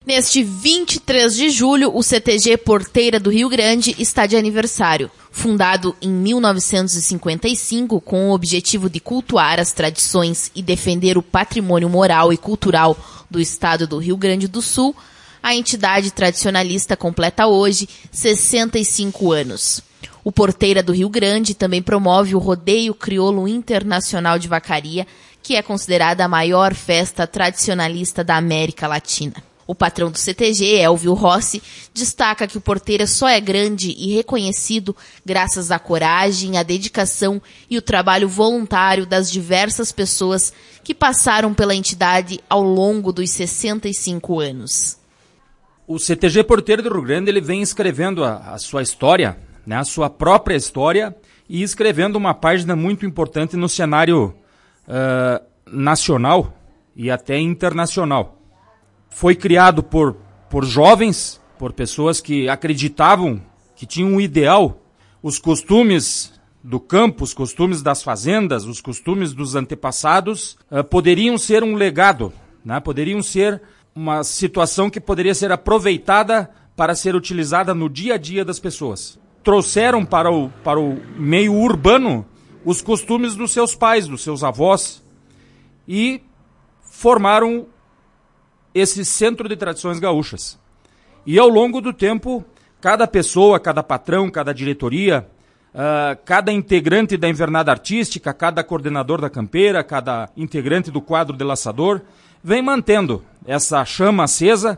Neste 23 de julho, o CTG Porteira do Rio Grande está de aniversário. Fundado em 1955 com o objetivo de cultuar as tradições e defender o patrimônio moral e cultural do estado do Rio Grande do Sul, a entidade tradicionalista completa hoje 65 anos. O Porteira do Rio Grande também promove o Rodeio Crioulo Internacional de Vacaria, que é considerada a maior festa tradicionalista da América Latina. O patrão do CTG, Elvio Rossi, destaca que o Porteira só é grande e reconhecido graças à coragem, à dedicação e o trabalho voluntário das diversas pessoas que passaram pela entidade ao longo dos 65 anos. O CTG Porteira do Rio Grande ele vem escrevendo a sua história, né, a sua própria história, e escrevendo uma página muito importante no cenário nacional e até internacional. Foi criado por jovens, por pessoas que acreditavam que tinham um ideal, os costumes do campo, os costumes das fazendas, os costumes dos antepassados poderiam ser um legado, né? Poderiam ser uma situação que poderia ser aproveitada para ser utilizada no dia a dia das pessoas. Trouxeram para o meio urbano os costumes dos seus pais, dos seus avós, e formaram esse centro de tradições gaúchas. E ao longo do tempo, cada pessoa, cada patrão, cada diretoria, cada integrante da invernada artística, cada coordenador da campeira, cada integrante do quadro de laçador, vem mantendo essa chama acesa,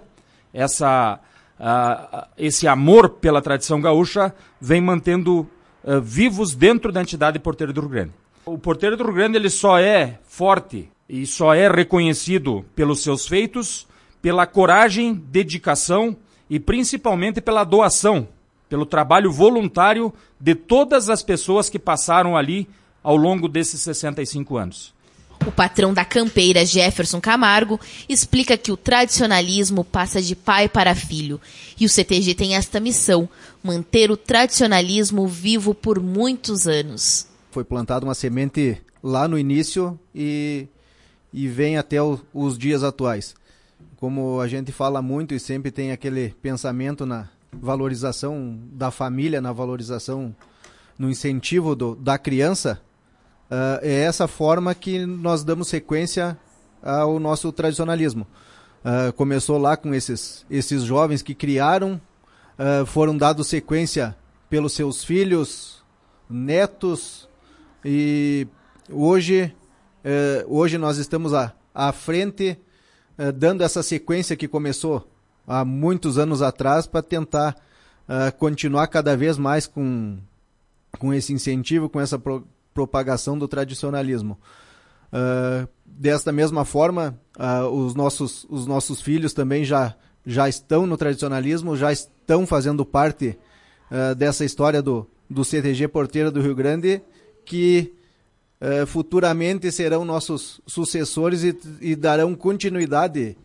esse amor pela tradição gaúcha, vem mantendo vivos dentro da entidade Porteira do Rio Grande. O Porteira do Rio Grande ele só é forte e só é reconhecido pelos seus feitos, pela coragem, dedicação e principalmente pela doação, pelo trabalho voluntário de todas as pessoas que passaram ali ao longo desses 65 anos. O patrão da campeira, Jefferson Camargo, explica que o tradicionalismo passa de pai para filho e o CTG tem esta missão, manter o tradicionalismo vivo por muitos anos. Foi plantada uma semente lá no início e vem até os dias atuais. Como a gente fala muito e sempre tem aquele pensamento na valorização da família, na valorização, no incentivo da criança, é essa forma que nós damos sequência ao nosso tradicionalismo. Começou lá com esses jovens que criaram, foram dados sequência pelos seus filhos, netos, e hoje nós estamos à frente, dando essa sequência que começou há muitos anos atrás para tentar continuar cada vez mais com esse incentivo, com essa propagação do tradicionalismo. Desta mesma forma, os nossos filhos também já estão no tradicionalismo, já estão fazendo parte dessa história do CTG Porteira do Rio Grande, que futuramente serão nossos sucessores e darão continuidade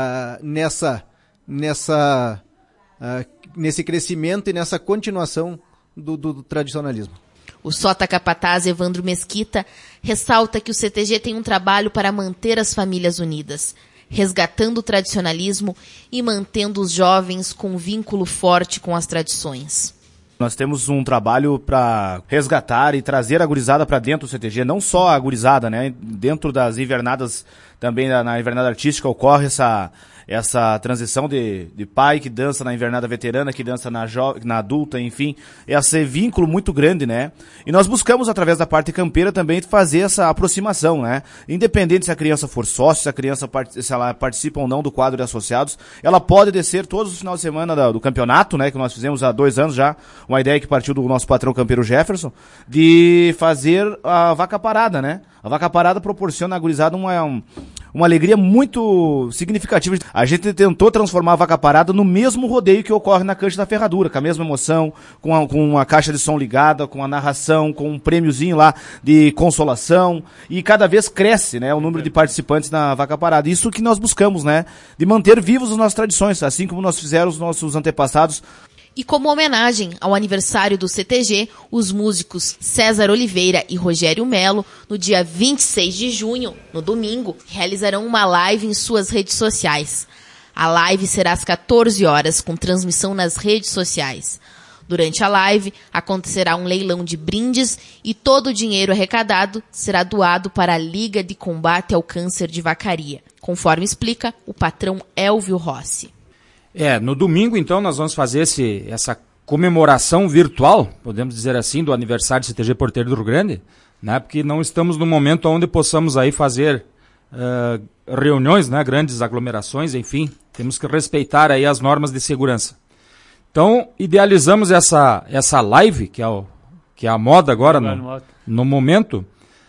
nesse crescimento e nessa continuação do tradicionalismo. O sota capataz Evandro Mesquita ressalta que o CTG tem um trabalho para manter as famílias unidas, resgatando o tradicionalismo e mantendo os jovens com um vínculo forte com as tradições. Nós temos um trabalho para resgatar e trazer a gurizada para dentro do CTG, não só a gurizada, né? Dentro das invernadas, também na invernada artística ocorre essa transição de pai que dança na invernada veterana, que dança na adulta, enfim, esse vínculo muito grande, né? E nós buscamos, através da parte campeira, também fazer essa aproximação, né? Independente se a criança for sócio, se ela participa ou não do quadro de associados, ela pode descer todos os finais de semana do campeonato, né? Que nós fizemos há 2 anos já, uma ideia que partiu do nosso patrão campeiro Jefferson, de fazer a vaca parada, né? A vaca parada proporciona à gurizada uma alegria muito significativa. A gente tentou transformar a vaca parada no mesmo rodeio que ocorre na Cancha da Ferradura, com a mesma emoção, com a caixa de som ligada, com a narração, com um prêmiozinho lá de consolação, e cada vez cresce, né, o número de participantes na vaca parada. Isso que nós buscamos, né, de manter vivos as nossas tradições, assim como nós fizeram os nossos antepassados. E como homenagem ao aniversário do CTG, os músicos César Oliveira e Rogério Melo, no dia 26 de junho, no domingo, realizarão uma live em suas redes sociais. A live será às 14 horas, com transmissão nas redes sociais. Durante a live, acontecerá um leilão de brindes e todo o dinheiro arrecadado será doado para a Liga de Combate ao Câncer de Vacaria, conforme explica o patrão Elvio Rossi. No domingo, então, nós vamos fazer essa comemoração virtual, podemos dizer assim, do aniversário do CTG Porteiro do Rio Grande, né? Porque não estamos no momento onde possamos aí fazer reuniões, né? Grandes aglomerações, enfim, temos que respeitar aí as normas de segurança. Então, idealizamos essa live, que é a moda agora, no momento,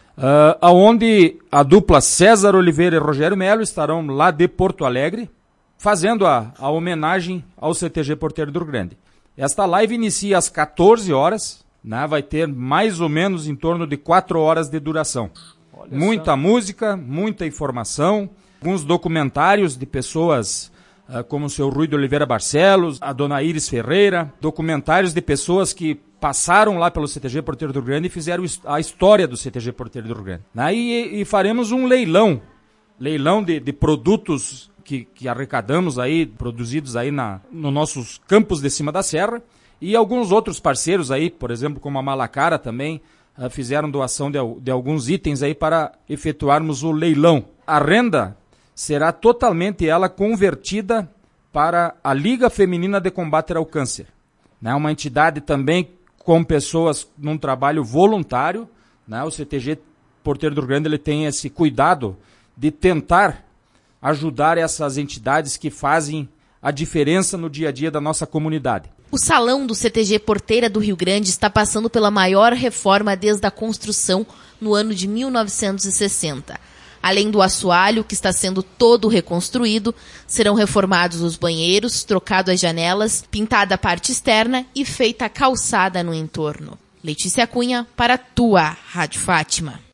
onde a dupla César Oliveira e Rogério Melo estarão lá de Porto Alegre, fazendo a homenagem ao CTG Porteiro do Rio Grande. Esta live inicia às 14 horas, né, vai ter mais ou menos em torno de 4 horas de duração. Muita música, muita informação, alguns documentários de pessoas como o seu Rui de Oliveira Barcelos, a dona Iris Ferreira, documentários de pessoas que passaram lá pelo CTG Porteiro do Rio Grande e fizeram a história do CTG Porteiro do Rio Grande. E faremos um leilão de produtos que arrecadamos aí, produzidos aí nos nossos campos de cima da serra, e alguns outros parceiros aí, por exemplo, como a Malacara também, fizeram doação de alguns itens aí para efetuarmos o leilão. A renda será totalmente ela convertida para a Liga Feminina de Combate ao Câncer, né? Uma entidade também com pessoas num trabalho voluntário, né? O CTG Porteiro do Rio Grande ele tem esse cuidado de tentar ajudar essas entidades que fazem a diferença no dia a dia da nossa comunidade. O salão do CTG Porteira do Rio Grande está passando pela maior reforma desde a construção no ano de 1960. Além do assoalho, que está sendo todo reconstruído, serão reformados os banheiros, trocado as janelas, pintada a parte externa e feita a calçada no entorno. Letícia Cunha, para a tua Rádio Fátima.